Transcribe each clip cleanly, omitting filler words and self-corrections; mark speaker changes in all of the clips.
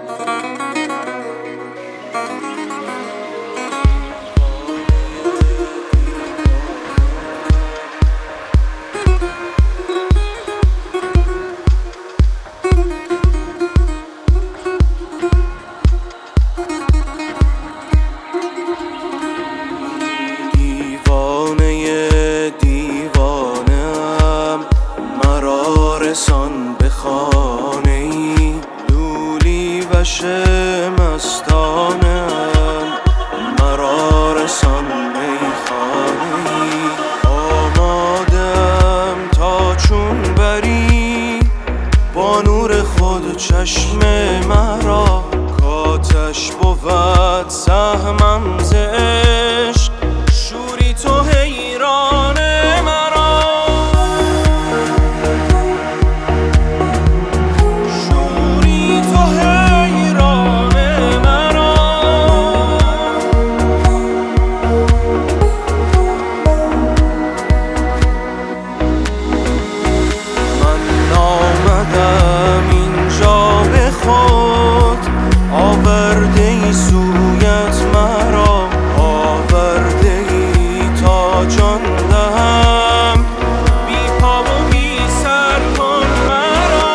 Speaker 1: رسان به خانه ای لولی وش مستانم، مرا رسان میخانه ای آمادم تا چون بری با نور خود چشم مرا، کاتش بود سهمم ز عشق شوری تو حیران مرا، شوری تو حیران مرا. من آمدم اینجا به خود آورده ای سویت مرا، آورده ای تا جان دهم بی پا و بی سر کن مرا.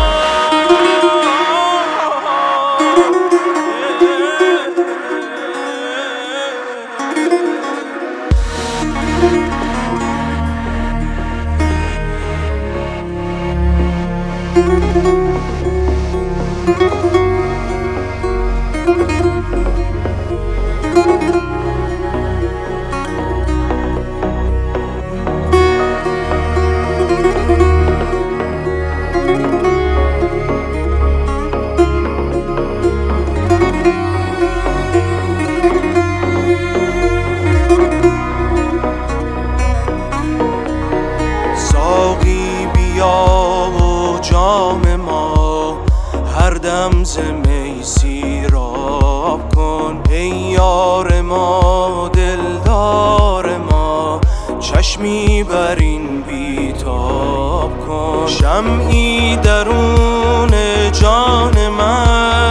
Speaker 1: ساقی بیا و جام ما هر دم ز می سیراب کن، ای یار ما دلدار ما چشمی بر این بیتاب کن، شمعی درون جان من